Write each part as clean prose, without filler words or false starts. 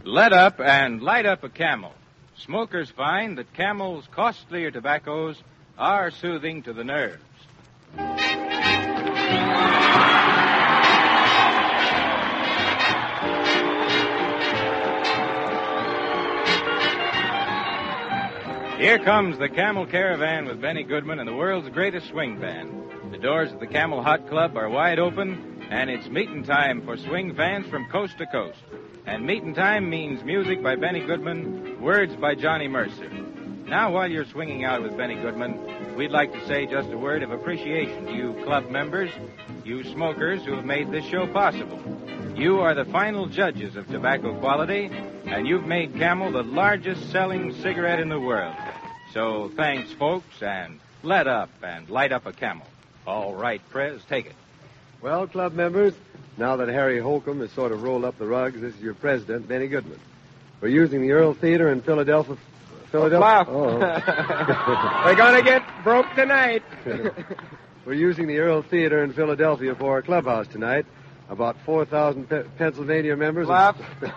Let up and light up a Camel. Smokers find that Camel's costlier tobaccos are soothing to the nerves. Here comes the Camel Caravan with Benny Goodman and the world's greatest swing band. The doors of the Camel Hot Club are wide open, and it's meeting time for swing fans from coast to coast. And meeting time means music by Benny Goodman, words by Johnny Mercer. Now, while you're swinging out with Benny Goodman, we'd like to say just a word of appreciation to you club members, you smokers who have made this show possible. You are the final judges of tobacco quality, and you've made Camel the largest selling cigarette in the world. So thanks, folks, and let up and light up a Camel. All right, Prez, take it. Well, club members, now that Harry Holcomb has sort of rolled up the rugs, this is your president, Benny Goodman. We're using the Earl Theater in Philadelphia. Bluff. Oh. We're going to get broke tonight. We're using the Earl Theater in Philadelphia for our clubhouse tonight. About 4,000 Pennsylvania members. Bluff.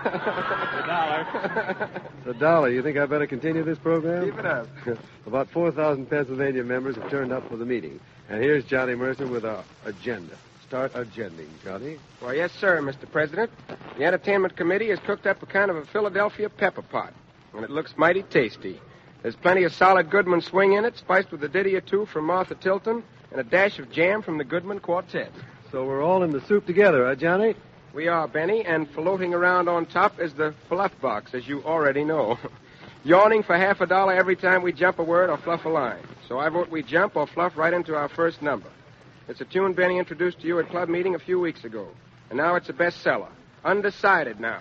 It's $1. You think I better continue this program? Keep it up. About 4,000 Pennsylvania members have turned up for the meeting. And here's Johnny Mercer with our agenda. Start agending, Johnny. Well, yes, sir, Mr. President. The Entertainment Committee has cooked up a kind of a Philadelphia pepper pot, and it looks mighty tasty. There's plenty of solid Goodman swing in it, spiced with a ditty or two from Martha Tilton, and a dash of jam from the Goodman Quartet. So we're all in the soup together, huh, Johnny? We are, Benny, and floating around on top is the fluff box, as you already know. Yawning for $50 every time we jump a word or fluff a line. So I vote we jump or fluff right into our first number. It's a tune Benny introduced to you at club meeting a few weeks ago. And now it's a bestseller. Undecided now.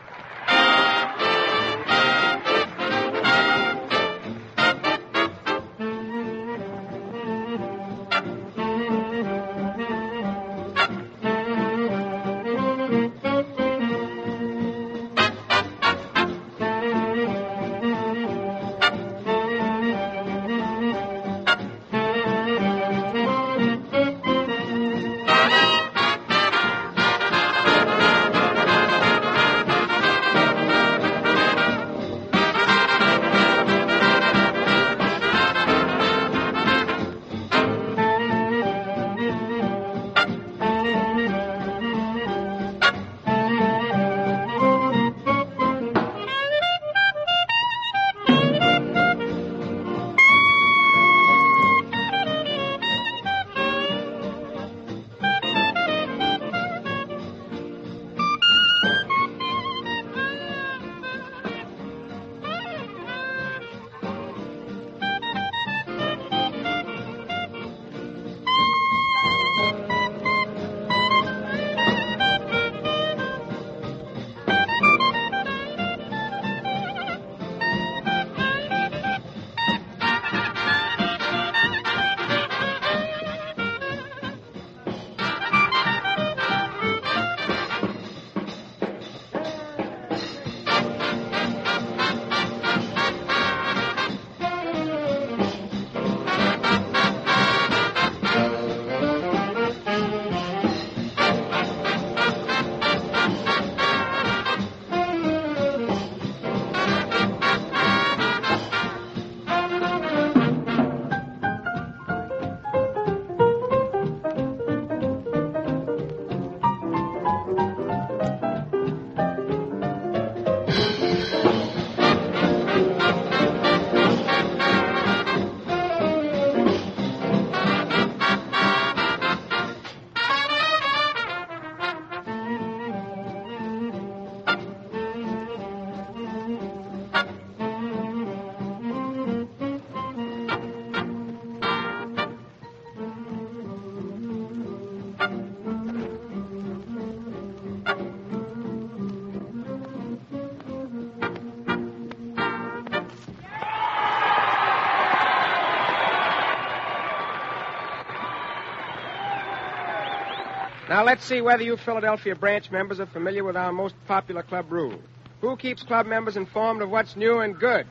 Now, let's see whether you Philadelphia branch members are familiar with our most popular club rule. Who keeps club members informed of what's new and good?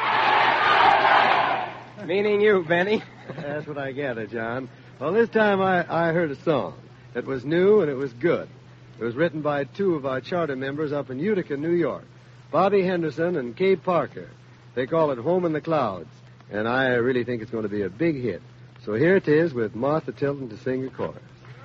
Meaning you, Benny. That's what I gather, John. Well, this time I heard a song. It was new and it was good. It was written by two of our charter members up in Utica, New York. Bobby Henderson and Kay Parker. They call it Home in the Clouds, and I really think it's going to be a big hit. So here it is with Martha Tilton to sing the chorus.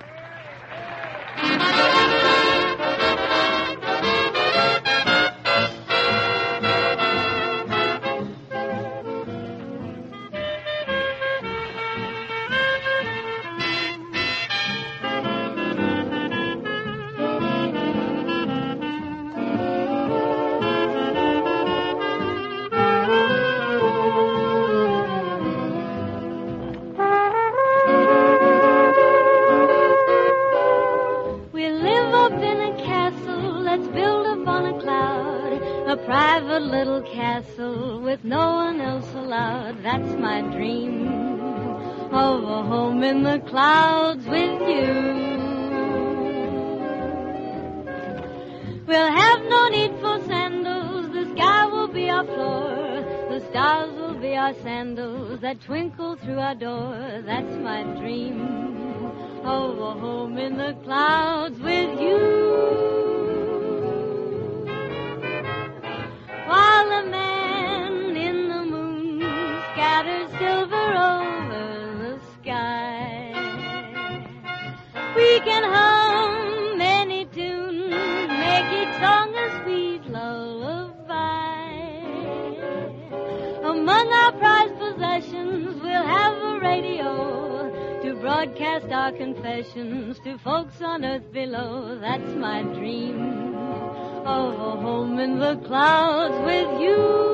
Private little castle with no one else allowed. That's my dream of a home in the clouds with you. We'll have no need for sandals. The sky will be our floor. The stars will be our sandals that twinkle through our door. That's my dream of a home in the clouds with you. While the man in the moon scatters silver over the sky, we can hum any tune, make each song a sweet lullaby. Among our prized possessions, we'll have a radio to broadcast our confessions to folks on earth below. That's my dream of a home in the clouds with you.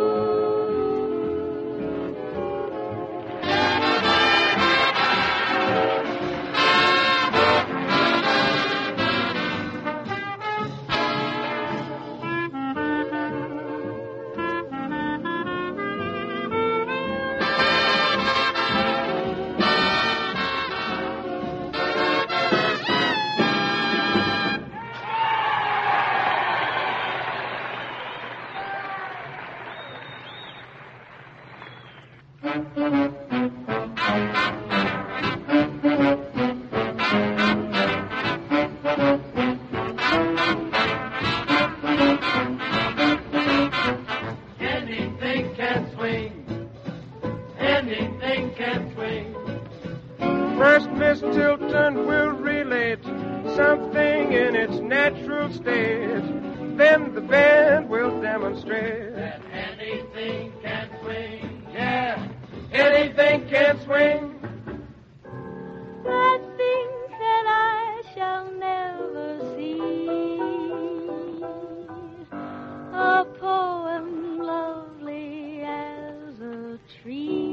First, Miss Tilton will relate something in its natural state. Then the band will demonstrate that anything can swing. Yeah, anything can swing. The things that I shall never see. A poem lovely as a tree.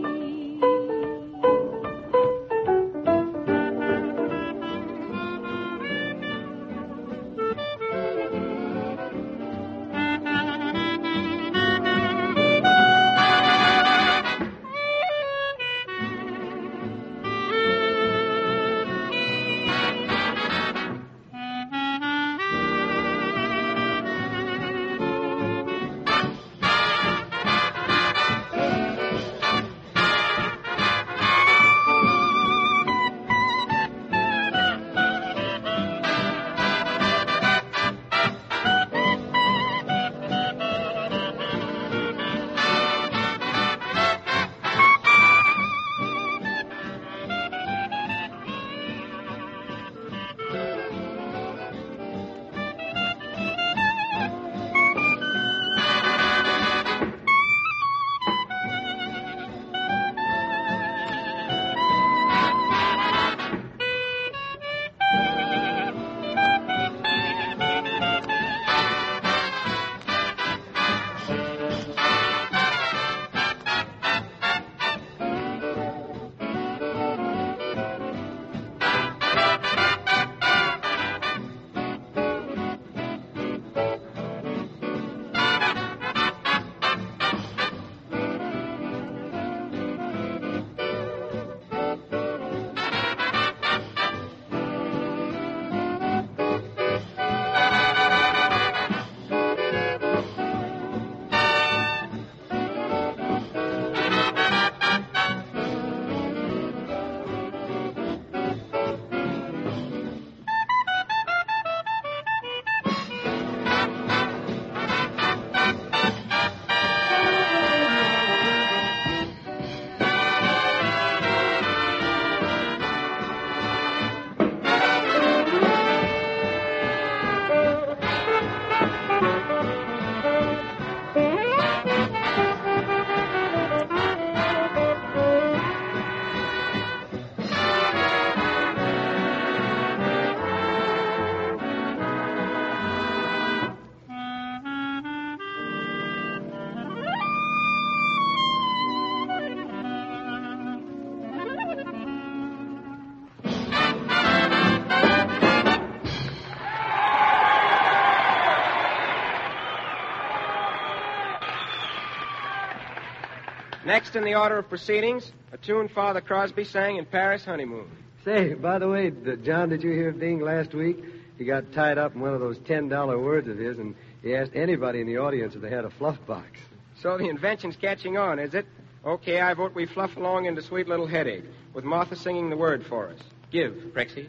Next in the order of proceedings, a tune Father Crosby sang in Paris Honeymoon. Say, by the way, John, did you hear Bing last week? He got tied up in one of those $10 words of his, and he asked anybody in the audience if they had a fluff box. So the invention's catching on, is it? Okay, I vote we fluff along into Sweet Little Headache, with Martha singing the word for us. Give, Prexy.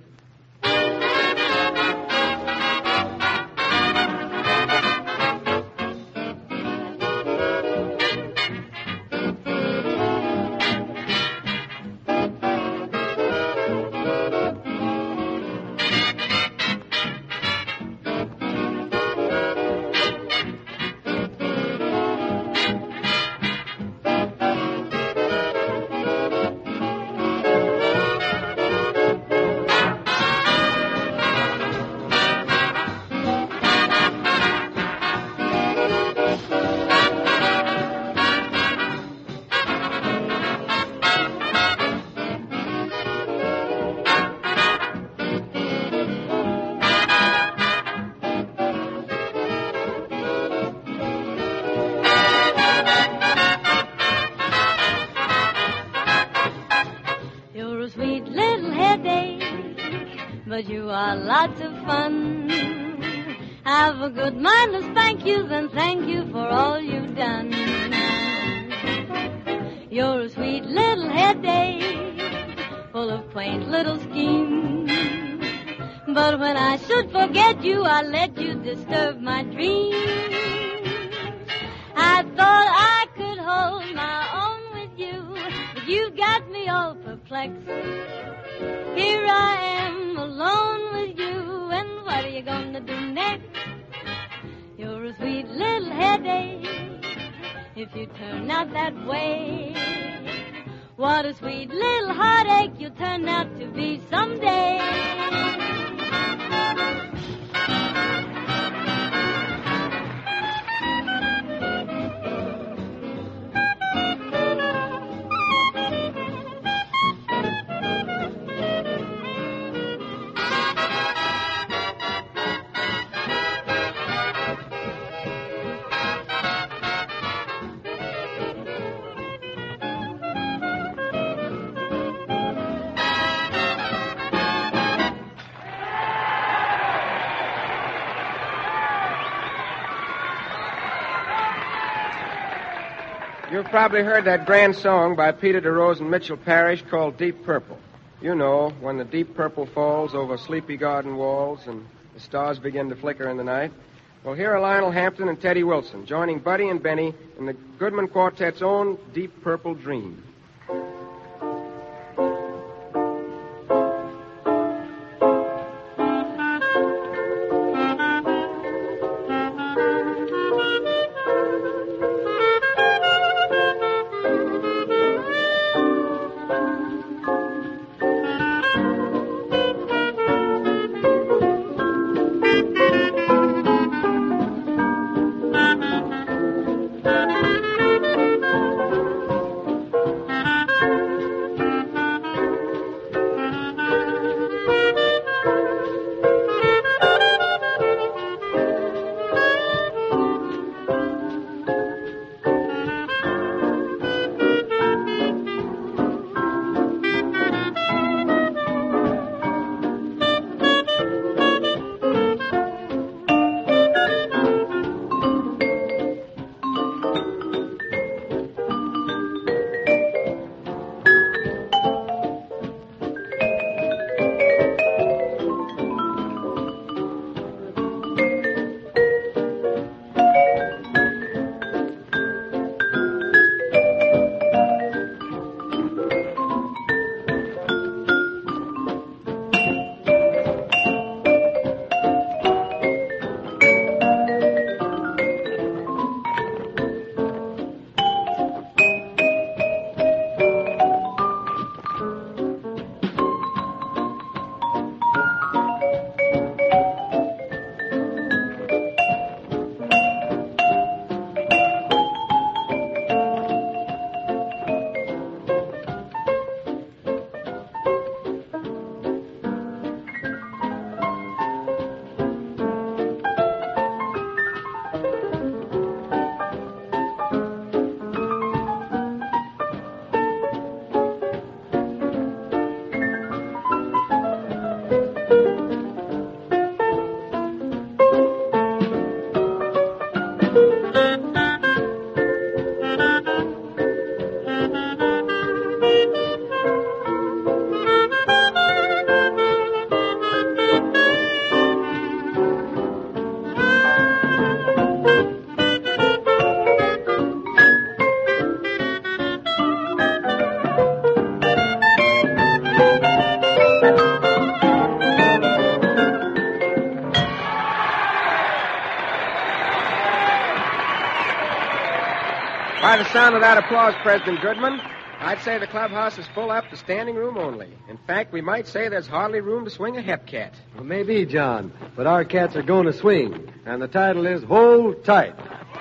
But you are lots of fun. Have a good mind to spank you, then thank you for all you've done. You're a sweet little headache, full of quaint little schemes. But when I should forget you, I let you disturb my dreams. I thought I could hold my own with you, but you got me all perplexed. Here I am alone with you, and what are you gonna do next? You're a sweet little headache, if you turn out that way. What a sweet little heartache you'll turn out to be someday. You've probably heard that grand song by Peter DeRose and Mitchell Parrish called Deep Purple. You know, when the deep purple falls over sleepy garden walls and the stars begin to flicker in the night. Well, here are Lionel Hampton and Teddy Wilson joining Buddy and Benny in the Goodman Quartet's own Deep Purple Dream. by the sound of that applause, President Goodman, I'd say the clubhouse is full up to standing room only. In fact, we might say there's hardly room to swing a hep cat. Well, maybe, John, but our cats are going to swing, and the title is Hold Tight.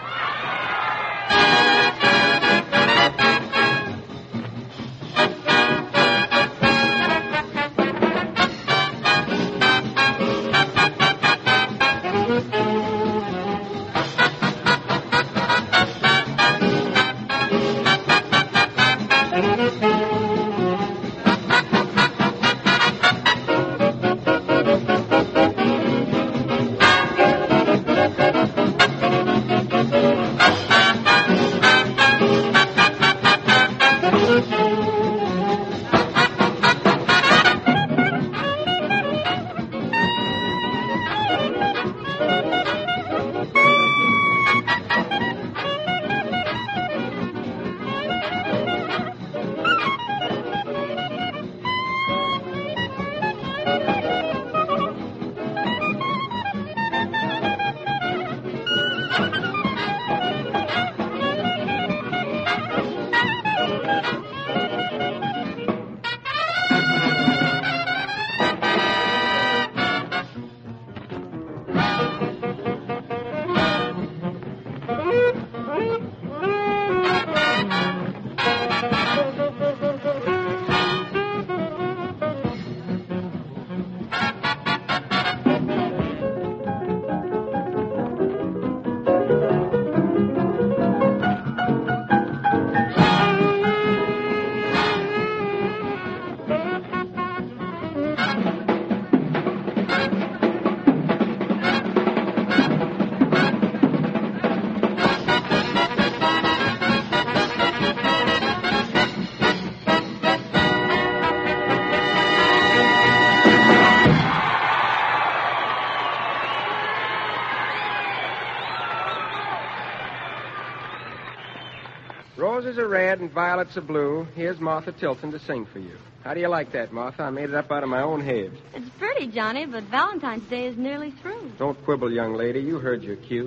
Roses are red and violets are blue. Here's Martha Tilton to sing for you. How do you like that, Martha? I made it up out of my own head. It's pretty, Johnny, but Valentine's Day is nearly through. Don't quibble, young lady. You heard your cue.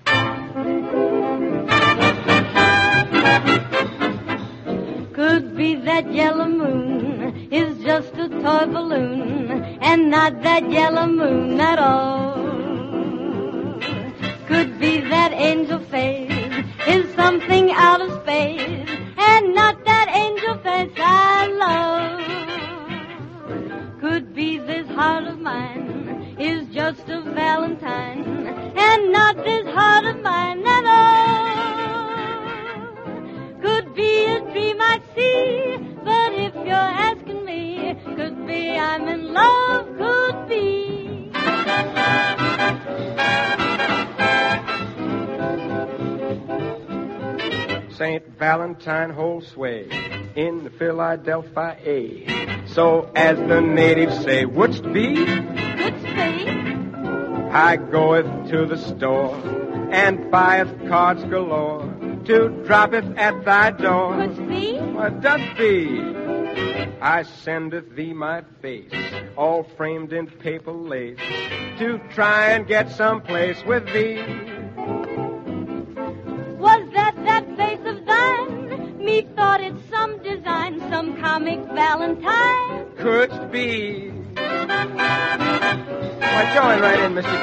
Could be that yellow moon is just a toy balloon, and not that yellow moon at all. Could be that angel face is something out of space, and not that angel face I love. Could be this heart of mine is just a valentine, and not this heart of mine at all. Could be a dream I see, but if you're asking me, could be I'm in love, could be. St. Valentine holds sway in the Philadelphia. So as the natives say, wouldst be? Couldst be. I goeth to the store and buyeth cards galore to droppeth at thy door. Couldst be. What doth be? I sendeth thee my face, all framed in paper lace, to try and get someplace with thee. Was that face of thine? Methought it's some design, some comic valentine. Couldst be. Why, join right in, Mr.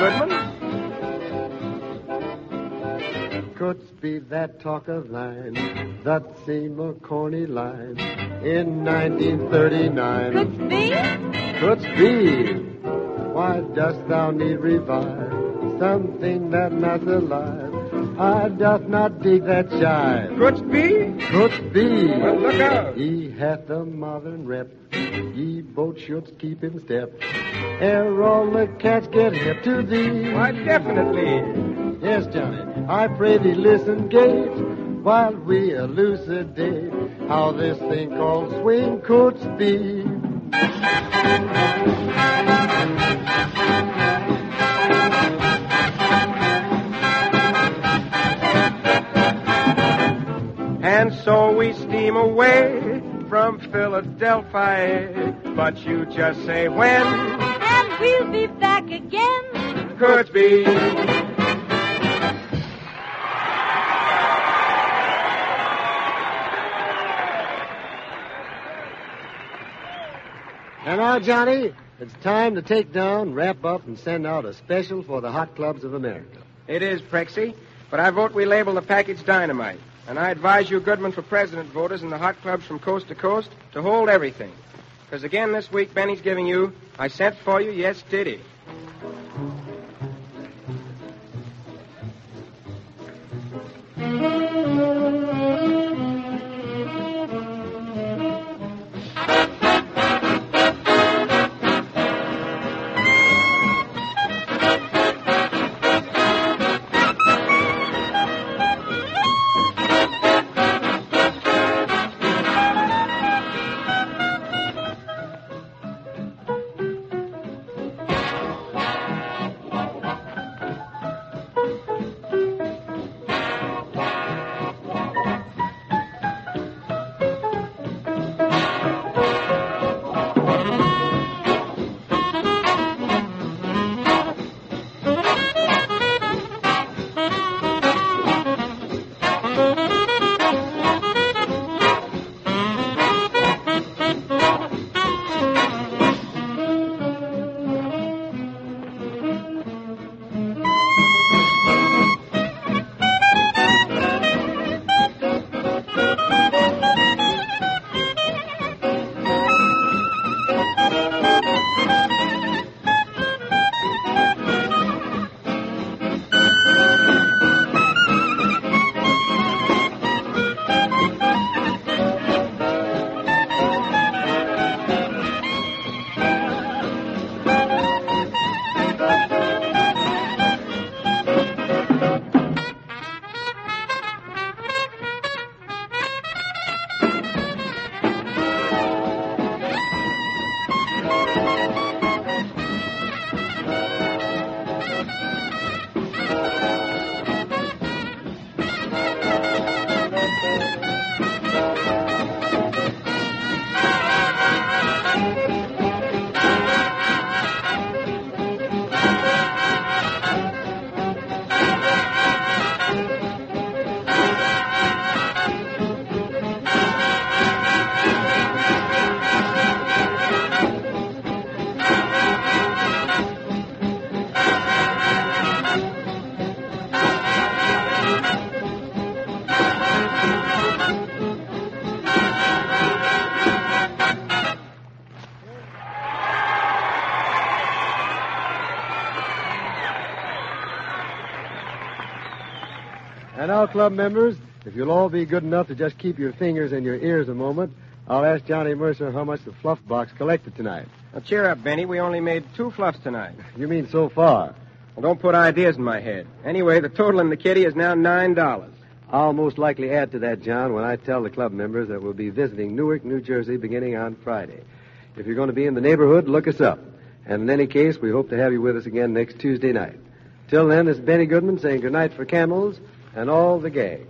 Goodman. Couldst be that talk of thine, that seem a corny line in 1939. Couldst be. Couldst be. Why dost thou need revive something that not alive? I doth not dig that jive. Couldst be? Couldst be. Well, look out. He hath a modern rep. Ye both should keep in step. Ere all the cats get hip to thee. Why, definitely. Yes, Johnny. I pray thee listen, Gage, while we elucidate how this thing called swing couldst be. And so we steam away from Philadelphia. But you just say when. And we'll be back again. Couldst be. And now, Johnny, it's time to take down, wrap up, and send out a special for the hot clubs of America. It is, Prexy, but I vote we label the package dynamite. And I advise you Goodman for president voters in the hot clubs from coast to coast to hold everything. Because again this week, Benny's giving you, I sent for you, yes, did he? And now, club members, if you'll all be good enough to just keep your fingers in your ears a moment, I'll ask Johnny Mercer how much the fluff box collected tonight. Now, cheer up, Benny. We only made 2 fluffs tonight. You mean so far? Well, don't put ideas in my head. Anyway, the total in the kitty is now $9. I'll most likely add to that, John, when I tell the club members that we'll be visiting Newark, New Jersey, beginning on Friday. If you're going to be in the neighborhood, look us up. And in any case, we hope to have you with us again next Tuesday night. Till then, this is Benny Goodman saying goodnight for Camels and all the gang.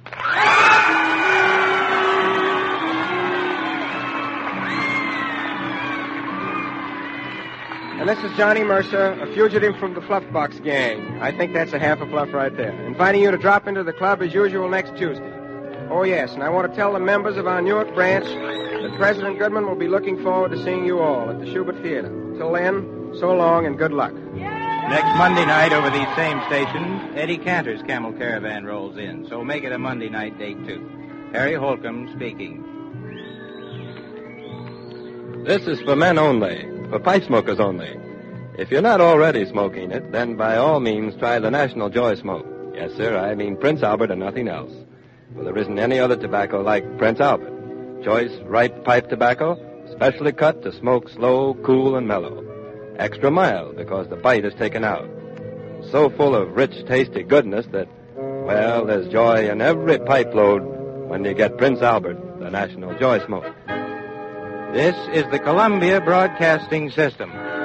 And this is Johnny Mercer, a fugitive from the Fluff Box gang. I think that's a half a fluff right there. Inviting you to drop into the club as usual next Tuesday. Oh, yes, and I want to tell the members of our Newark branch that President Goodman will be looking forward to seeing you all at the Schubert Theater. Till then, so long and good luck. Next Monday night over these same stations, Eddie Cantor's Camel Caravan rolls in, so make it a Monday night date, too. Harry Holcomb speaking. This is for men only, for pipe smokers only. If you're not already smoking it, then by all means try the National Joy Smoke. Yes, sir, I mean Prince Albert and nothing else. Well, there isn't any other tobacco like Prince Albert. Choice, ripe pipe tobacco, specially cut to smoke slow, cool, and mellow. Extra mild because the bite is taken out. So full of rich, tasty goodness that, well, there's joy in every pipe load when you get Prince Albert, the National Joy Smoke. This is the Columbia Broadcasting System.